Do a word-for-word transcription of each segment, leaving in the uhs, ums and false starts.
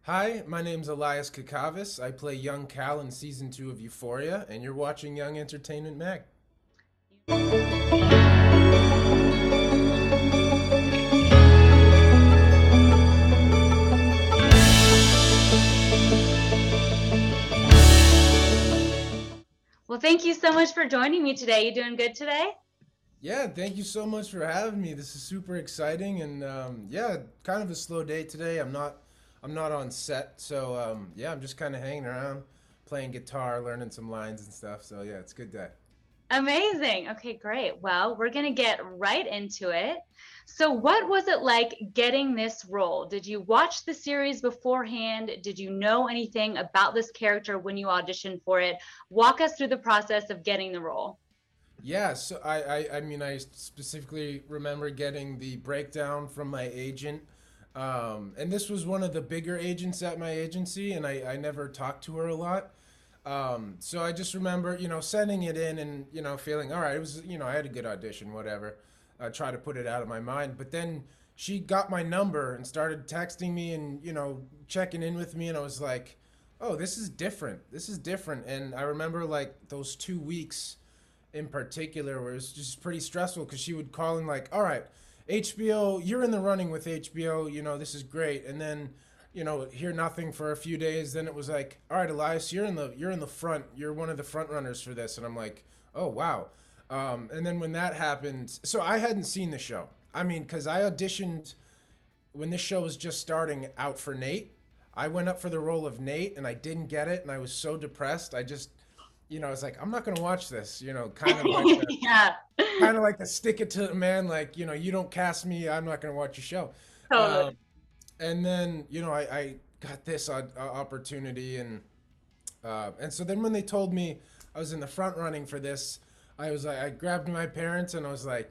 Hi, my name's Elias Kakavas. I play young Cal in season two of Euphoria, and you're watching Young Entertainment Mag. Well, thank you so much for joining me today. You doing good today? Yeah, thank you so much for having me. This is super exciting, and um, yeah, kind of a slow day today. I'm not, I'm not on set, so um, yeah, I'm just kind of hanging around, playing guitar, learning some lines and stuff. So yeah, it's a good day. Amazing. Okay, great. Well, we're going to get right into it. So, what was it like getting this role? Did you watch the series beforehand? Did you know anything about this character when you auditioned for it? Walk us through the process of getting the role. Yeah, so I, I, I mean, I specifically remember getting the breakdown from my agent. Um, and this was one of the bigger agents at my agency, and I, I never talked to her a lot. Um, so I just remember, you know, sending it in and, you know, feeling, all right, it was, you know, I had a good audition, whatever. I try to put it out of my mind. But then she got my number and started texting me and, you know, checking in with me. And I was like, oh, this is different. This is different. And I remember like those two weeks in particular where it was just pretty stressful because she would call and like, all right, H B O, you're in the running with H B O, you know, this is great. And then, you know, hear nothing for a few days. Then it was like, all right, Elias, you're in the you're in the front. You're one of the front runners for this. And I'm like, oh wow. Um, and then when that happened, so I hadn't seen the show. I mean, because I auditioned when this show was just starting out for Nate. I went up for the role of Nate and I didn't get it, and I was so depressed. I just, you know, I was like, I'm not gonna watch this. You know, kind of like the Yeah, kind of like the stick it to the man, like, you know, you don't cast me, I'm not gonna watch your show. totally. Um, and then, you know, I, I got this uh, opportunity, and uh, and so then when they told me I was in the front running for this, I was like, I grabbed my parents and I was like,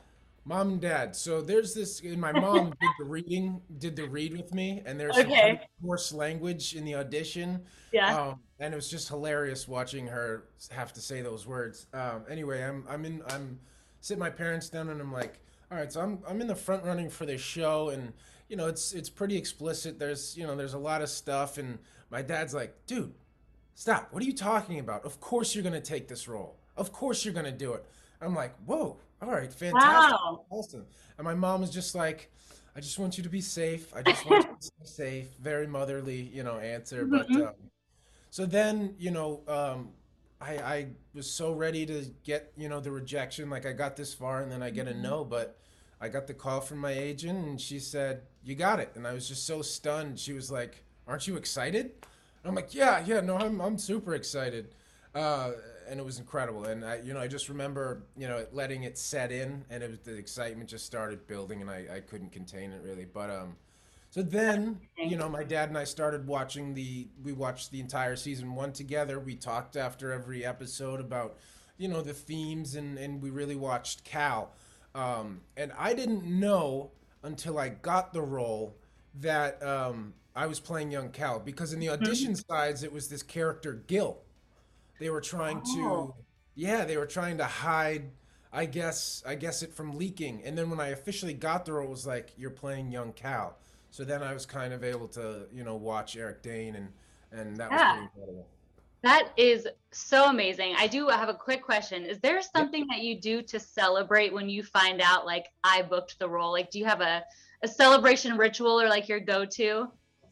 Mom and Dad. So there's this, and my mom did the reading, did the read with me, and there's some pretty Okay. coarse language in the audition. Yeah. Um, and it was just hilarious watching her have to say those words. Um, anyway, I'm I'm in I'm sitting my parents down and I'm like, all right, so I'm I'm in the front running for this show, and you know it's it's pretty explicit. There's you know there's a lot of stuff, and my dad's like, dude, stop. What are you talking about? Of course you're gonna take this role. Of course you're gonna do it. I'm like, whoa, all right, fantastic, Wow. awesome. And my mom was just like, I just want you to be safe. I just want you to stay safe. Very motherly, you know, answer. But Mhm. um, so then, you know, um, I I was so ready to get, you know, the rejection. Like I got this far and then I get a Mhm. no, but I got the call from my agent and she said, "You got it." And I was just so stunned. She was like, "Aren't you excited?" And I'm like, "Yeah, yeah, no, I'm I'm super excited." Uh, and it was incredible. And I, you know, I just remember, you know, letting it set in, and it was the excitement just started building, and I I couldn't contain it really. But um, so then, you know, my dad and I started watching the, we watched the entire season one together. We talked after every episode about, you know, the themes, and, and we really watched Cal. Um, and I didn't know until I got the role that um, I was playing young Cal, because in the Mhm. audition sides, it was this character, Gil. They were trying to, Oh. yeah, they were trying to hide, I guess, I guess it from leaking. And then when I officially got the role, it was like, you're playing young Cal. So then I was kind of able to, you know, watch Eric Dane, and and that was Yeah. pretty incredible. That is so amazing. I do have a quick question. Is there Yeah. something that you do to celebrate when you find out like I booked the role? Like do you have a a celebration ritual or like your go-to?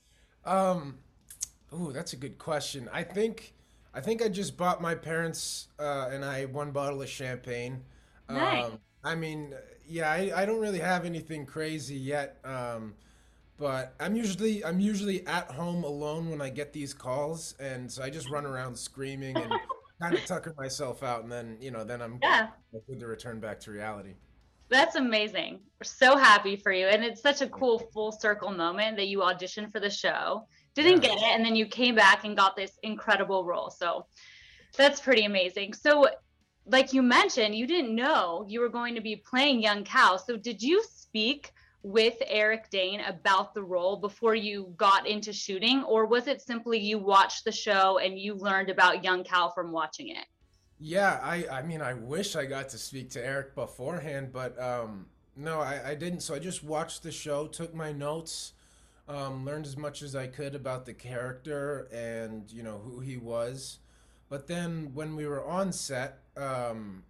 Um, ooh, that's a good question. I think I think I just bought my parents uh, and I one bottle of champagne. Nice. Um, I mean, yeah, I, I don't really have anything crazy yet. Um, But I'm usually I'm usually at home alone when I get these calls, and so I just run around screaming and kind of tucker myself out, and then you know then I'm Yeah. good to return back to reality. That's amazing. We're so happy for you. And it's such a cool full circle moment that you auditioned for the show, didn't Yeah. get it, and then you came back and got this incredible role. So that's pretty amazing. So, like you mentioned, you didn't know you were going to be playing young Cal. So, did you speak with Eric Dane about the role before you got into shooting, or was it simply you watched the show and you learned about young Cal from watching it? Yeah, I I mean I wish I got to speak to Eric beforehand, but um no, I I didn't. So I just watched the show, took my notes, Um, learned as much as I could about the character and you know who he was. But then when we were on set, um,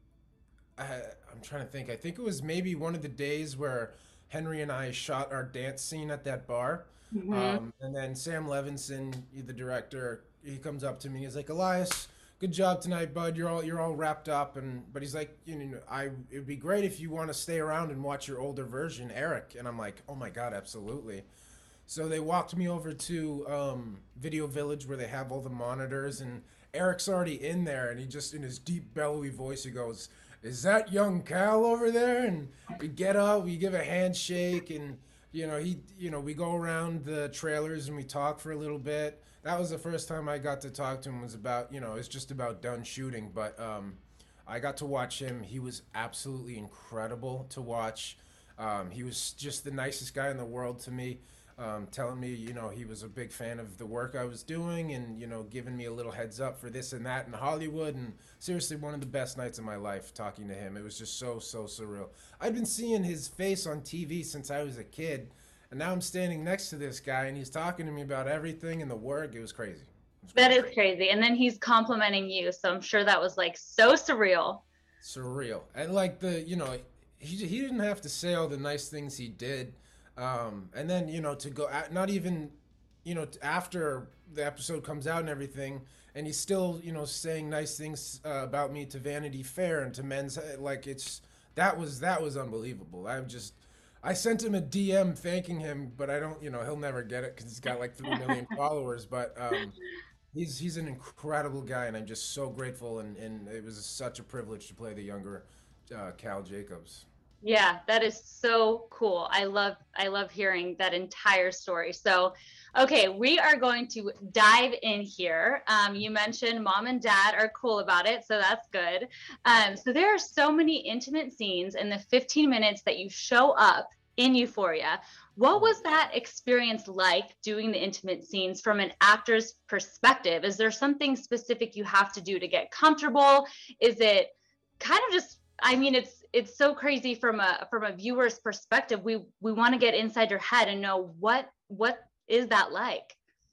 I, I'm trying to think. I think it was maybe one of the days where Henry and I shot our dance scene at that bar. Hmm. Um, and then Sam Levinson, the director, he comes up to me. He's like, Elias, good job tonight, bud. You're all you're all wrapped up. And but he's like, you know, I it'd be great if you want to stay around and watch your older version, Eric. And I'm like, oh my god, absolutely. So they walked me over to um, Video Village where they have all the monitors, and Eric's already in there, and he just, in his deep, bellowy voice, he goes, "Is that young Cal over there?" And we get up, we give a handshake, and you know he, you know, we go around the trailers and we talk for a little bit. That was the first time I got to talk to him. Was about, you know, it's just about done shooting, but um, I got to watch him. He was absolutely incredible to watch. Um, he was just the nicest guy in the world to me, um, telling me, you know, he was a big fan of the work I was doing and, you know, giving me a little heads up for this and that in Hollywood. And seriously, one of the best nights of my life talking to him. It was just so, so surreal. I'd been seeing his face on T V since I was a kid. And now I'm standing next to this guy and he's talking to me about everything and the work. It was crazy. It was That crazy. is crazy. And then he's complimenting you. So I'm sure that was like so surreal. Surreal. And like the, you know, he he didn't have to say all the nice things he did. Um, and then, you know, to go at, not even, you know, after the episode comes out and everything, and he's still, you know, saying nice things uh, about me to Vanity Fair and to Men's, like it's that was that was unbelievable. I just I sent him a D M thanking him, but I don't, you know, he'll never get it because he's got like three million followers. But um, He's he's an incredible guy, and I'm just so grateful. And, and it was such a privilege to play the younger uh, Cal Jacobs. Yeah, that is so cool. I love I love hearing that entire story. So, okay, we are going to dive in here. Um, you mentioned mom and dad are cool about it, so that's good. Um, so there are so many intimate scenes in the fifteen minutes that you show up in Euphoria. What Mm. was that experience like doing the intimate scenes from an actor's perspective? Is there something specific you have to do to get comfortable? Is it kind of just, I mean, it's it's so crazy from a from a viewer's perspective. We we want to get inside your head and know what what is that like?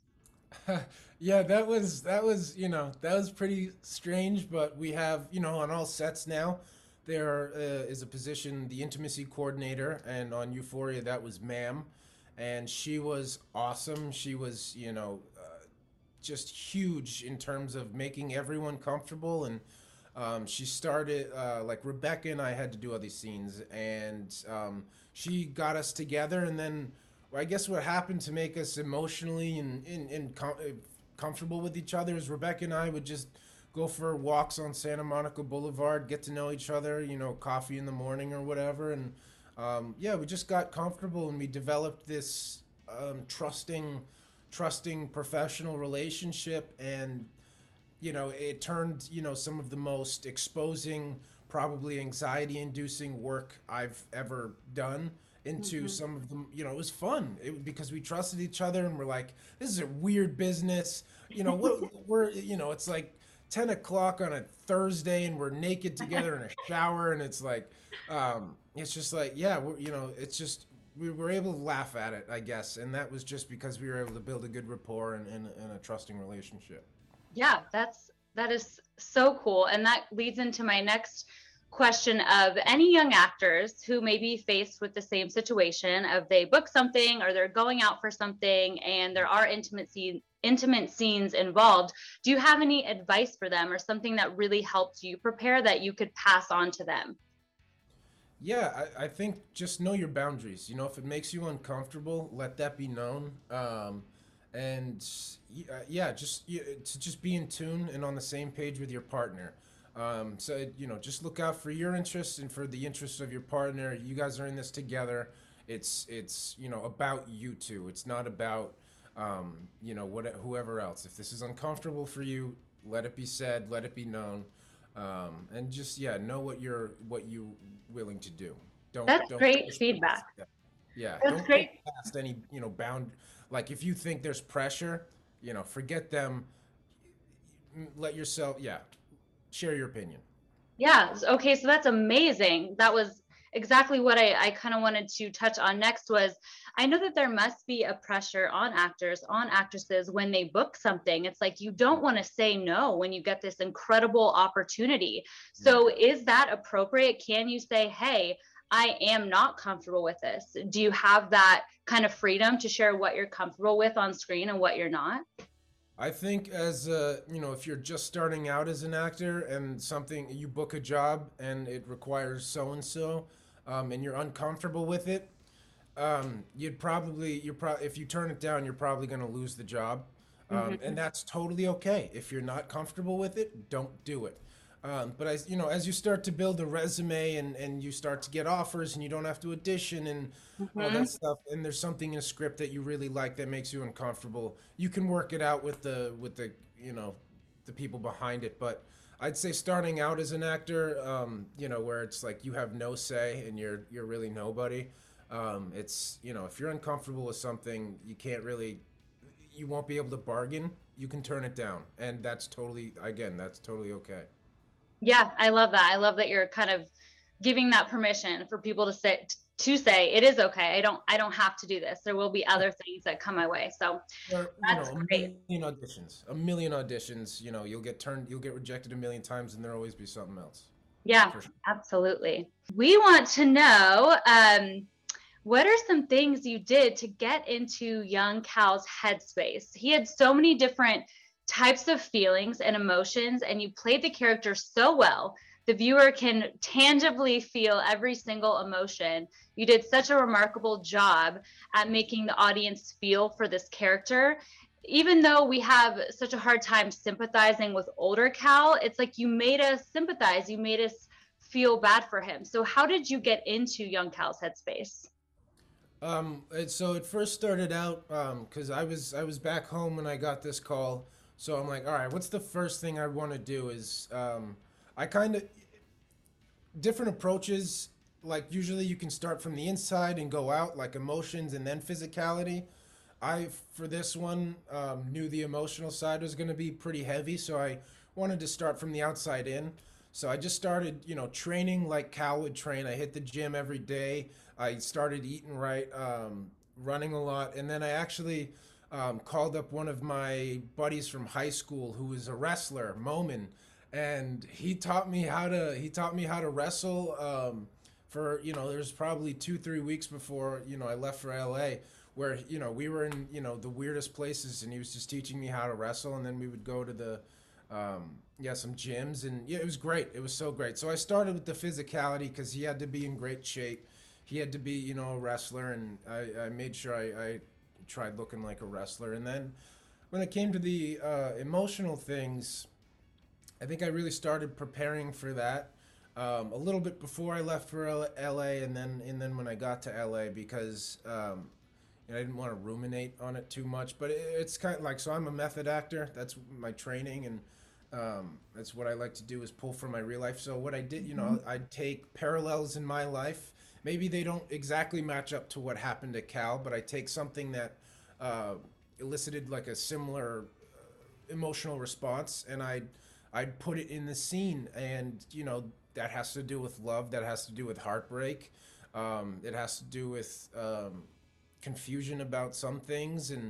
Yeah, that was that was you know that was pretty strange, but we have, you know, on all sets now, there uh, is a position, the intimacy coordinator, and on Euphoria that was Ma'am, and she was awesome. She was, you know, uh, just huge in terms of making everyone comfortable. And um, she started, uh, like Rebecca and I had to do all these scenes, and um, she got us together. And then well, I guess what happened to make us emotionally and, and, and com- uh, comfortable with each other is Rebecca and I would just go for walks on Santa Monica Boulevard, get to know each other, you know, coffee in the morning or whatever. And um, yeah, we just got comfortable and we developed this um, trusting, trusting professional relationship. And you know, it turned, you know, some of the most exposing, probably anxiety inducing work I've ever done into Mhm. some of them. You know, it was fun it, because we trusted each other and we're like, this is a weird business. You know, what we're, you know, it's like ten o'clock on a Thursday and we're naked together in a shower. And it's like, um, it's just like, yeah, we're, you know, it's just, we were able to laugh at it, I guess. And that was just because we were able to build a good rapport and, and, and a trusting relationship. Yeah, that's that is so cool. And that leads into my next question of any young actors who may be faced with the same situation of they book something or they're going out for something and there are intimate scene, intimate scenes involved. Do you have any advice for them or something that really helped you prepare that you could pass on to them? Yeah, I, I think just know your boundaries. You know, if it makes you uncomfortable, let that be known. Um, and y- uh, yeah, just y- to just be in tune and on the same page with your partner. Um, so you know, just look out for your interests and for the interests of your partner. You guys are in this together. It's it's you know about you two. It's not about um, you know what whoever else. If this is uncomfortable for you, let it be said. Let it be known, um, and just yeah, know what you're what you willing to do. Don't That's don't great push feedback. past that. Yeah, That's don't push great. past any, you know, bound. Like if you think there's pressure, you know, forget them. Mm, Let yourself, yeah, share your opinion. Yeah. Okay. So that's amazing. That was exactly what I, I kind of wanted to touch on next was I know that there must be a pressure on actors, on actresses when they book something. It's like you don't want to say no when you get this incredible opportunity. So is that appropriate? Can you say, hey, I am not comfortable with this? Do you have that kind of freedom to share what you're comfortable with on screen and what you're not? I think as uh, you know, if you're just starting out as an actor and something you book a job and it requires so and so, and you're uncomfortable with it, um, you'd probably you're pro- if you turn it down, you're probably going to lose the job, um, Hmm. and that's totally okay. If you're not comfortable with it, don't do it. Um, but as you know, as you start to build a resume and and you start to get offers and you don't have to audition and all Hmm. that stuff, and there's something in a script that you really like that makes you uncomfortable, you can work it out with the with the you know the people behind it. But I'd say starting out as an actor, um, you know, where it's like you have no say and you're you're really nobody. Um, it's you know if you're uncomfortable with something, you can't really, you won't be able to bargain. You can turn it down, and that's totally again that's totally okay. Yeah, I love that. I love that you're kind of giving that permission for people to say to say it is okay. I don't I don't have to do this. There will be other things that come my way. So Or you know that's a great. million auditions, a million auditions. You know you'll get turned, you'll get rejected a million times, and there'll always be something else. Yeah, For sure. absolutely. We want to know um, what are some things you did to get into young Cal's headspace? He had so many different types of feelings and emotions, and you played the character so well. The viewer can tangibly feel every single emotion. You did such a remarkable job at making the audience feel for this character. Even though we have such a hard time sympathizing with older Cal, it's like you made us sympathize, you made us feel bad for him. So, how did you get into young Cal's headspace? Um, and so it first started out um, because I was I was back home when I got this call. So I'm like, all right, what's the first thing I want to do? Is um, I kind of different approaches. Like usually you can start from the inside and go out, like emotions and then physicality. I for this one um, knew the emotional side was going to be pretty heavy, so I wanted to start from the outside in. So I just started, you know, training like Cal would train. I hit the gym every day. I started eating right, um, running a lot, and then I actually um, called up one of my buddies from high school who was a wrestler, Momin, and he taught me how to he taught me how to wrestle. Um, for you know, there's probably two three weeks before you know I left for L A, where you know we were in you know the weirdest places, and he was just teaching me how to wrestle, and then we would go to the um, yeah some gyms, and yeah, it was great. It was so great. So I started with the physicality because he had to be in great shape. He had to be you know a wrestler, and I, I made sure I, I tried looking like a wrestler. And then when it came to the uh, emotional things, I think I really started preparing for that um, a little bit before I left for L A, and then and then when I got to L A because um, and I didn't want to ruminate on it too much. But it, it's kind of like, so I'm a method actor. That's my training, and um, that's what I like to do is pull from my real life. So what I did, you know, I'd take parallels in my life. Maybe they don't exactly match up to what happened at Cal, but I take something that uh, elicited like a similar emotional response, and I'd I'd put it in the scene, and you know that has to do with love, that has to do with heartbreak, um, it has to do with um, confusion about some things, and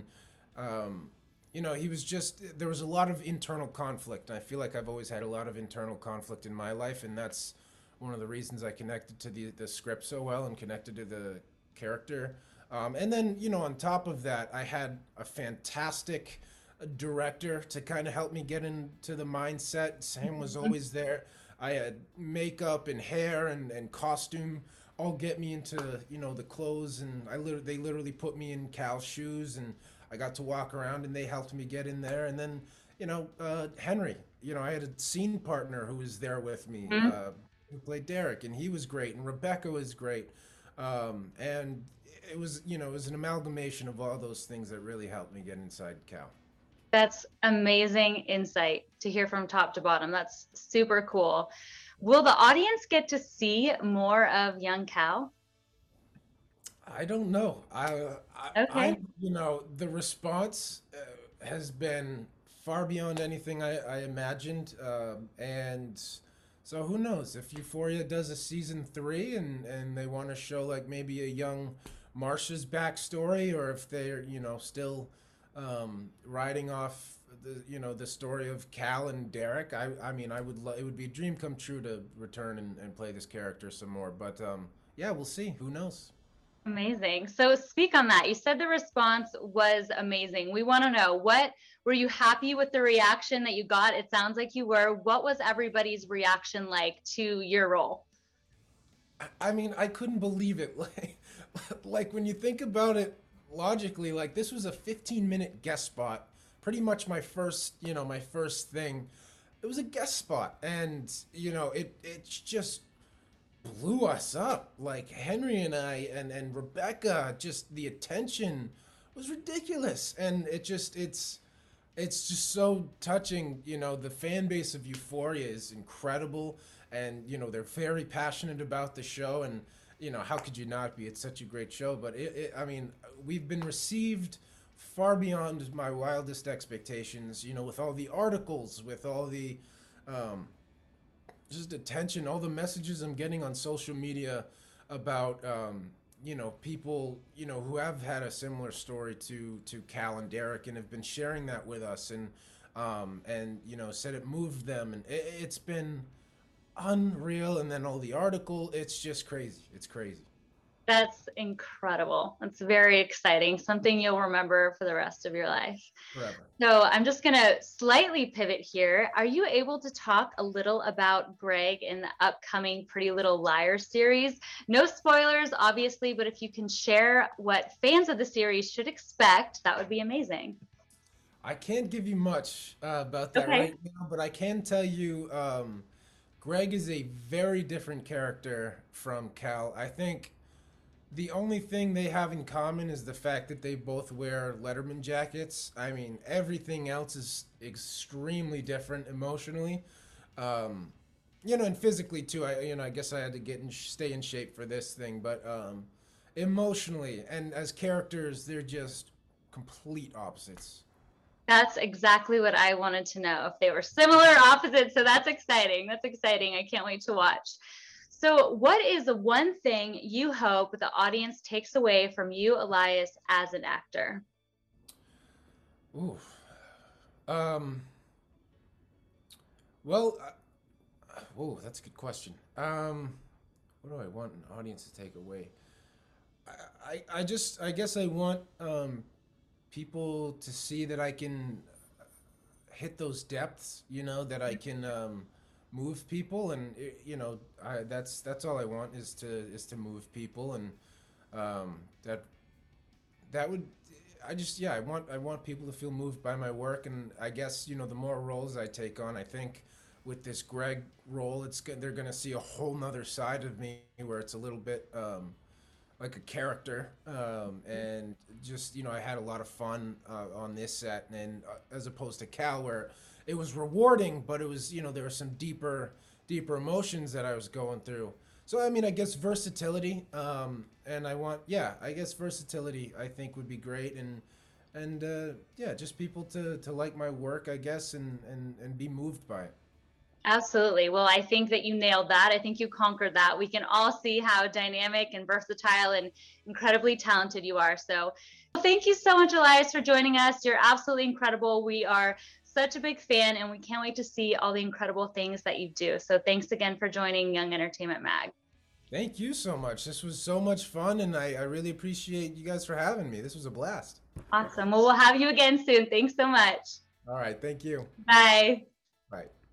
um, you know he was just there was a lot of internal conflict. I feel like I've always had a lot of internal conflict in my life, and that's one of the reasons I connected to the the script so well and connected to the character. Um, and then you know on top of that, I had a fantastic director to kind of help me get into the mindset. Sam was always there. I had makeup and hair and, and costume all get me into you know the clothes, and I literally they literally put me in Cal's shoes, and I got to walk around, and they helped me get in there. And then you know uh, Henry, you know I had a scene partner who was there with me, Mhm. uh, who played Derek, and he was great, and Rebecca was great, um, and it was you know it was an amalgamation of all those things that really helped me get inside Cal. That's amazing insight to hear from top to bottom. That's super cool. Will the audience get to see more of young Cal? I don't know. I, I, Okay. I you know, the response uh, has been far beyond anything I, I imagined, um, and So who knows if Euphoria does a season three and and they want to show like maybe a young Marsha's backstory, or if they're you know still um, riding off the you know the story of Cal and Derek. I I mean I would lo- it would be a dream come true to return and, and play this character some more. But um, yeah, we'll see. Who knows? Amazing. So speak on that. You said the response was amazing. We want to know, what were you happy with the reaction that you got? It sounds like you were. What was everybody's reaction like to your role? I mean, I couldn't believe it. Like, like when you think about it logically, like this was a fifteen minute guest spot. Pretty much my first, you know, my first thing. It was a guest spot, and you know, it it just blew us up. Like Henry and I and and Rebecca, just the attention was ridiculous, and it just it's it's just so touching. You know, the fan base of Euphoria is incredible, and you know they're very passionate about the show, and you know how could you not be? It's such a great show. But it, it I mean, we've been received far beyond my wildest expectations. You know, with all the articles, with all the um, just attention, all the messages I'm getting on social media about um, you know people you know who have had a similar story to to Cal and Derek and have been sharing that with us, and um, and you know said it moved them, and it, it's been unreal. And then all the article, it's just crazy. It's crazy. That's incredible. That's very exciting. Something you'll remember for the rest of your life. Forever. So I'm just going to slightly pivot here. Are you able to talk a little about Greg in the upcoming Pretty Little Liars series? No spoilers, obviously, but if you can share what fans of the series should expect, that would be amazing. I can't give you much uh, about that Okay. right now, but I can tell you um, Greg is a very different character from Cal. I think the only thing they have in common is the fact that they both wear Letterman jackets. I mean, everything else is extremely different emotionally, um, you know, and physically too. I, you know, I guess I had to get and stay in shape for this thing, but um, emotionally and as characters, they're just complete opposites. That's exactly what I wanted to know, if they were similar or opposite. So that's exciting. That's exciting. I can't wait to watch. So, what is the one thing you hope the audience takes away from you, Elias, as an actor? Ooh. Um. Well, uh, oh, that's a good question. Um, what do I want an audience to take away? I, I, I just, I guess I want um, people to see that I can hit those depths. You know, that I can um, move people, and it, you know, I, that's that's all I want is to is to move people, and um, that that would. I just yeah, I want I want people to feel moved by my work, and I guess you know the more roles I take on, I think with this Greg role, it's go- they're gonna see a whole nother side of me where it's a little bit um, like a character, um, and just you know I had a lot of fun uh, on this set, and uh, as opposed to Cal, where it was rewarding, but it was you know there were some deeper deeper emotions that I was going through. So I mean, I guess versatility, um, and I want yeah, I guess versatility I think would be great, and and uh, yeah, just people to to like my work, I guess, and and and be moved by it. Absolutely. Well, I think that you nailed that. I think you conquered that. We can all see how dynamic and versatile and incredibly talented you are. So, well, thank you so much, Elias, for joining us. You're absolutely incredible. We are such a big fan, and we can't wait to see all the incredible things that you do. So, thanks again for joining Young Entertainment Mag. Thank you so much. This was so much fun, and I, I really appreciate you guys for having me. This was a blast. Awesome. Well, we'll have you again soon. Thanks so much. All right, thank you. Bye. Bye.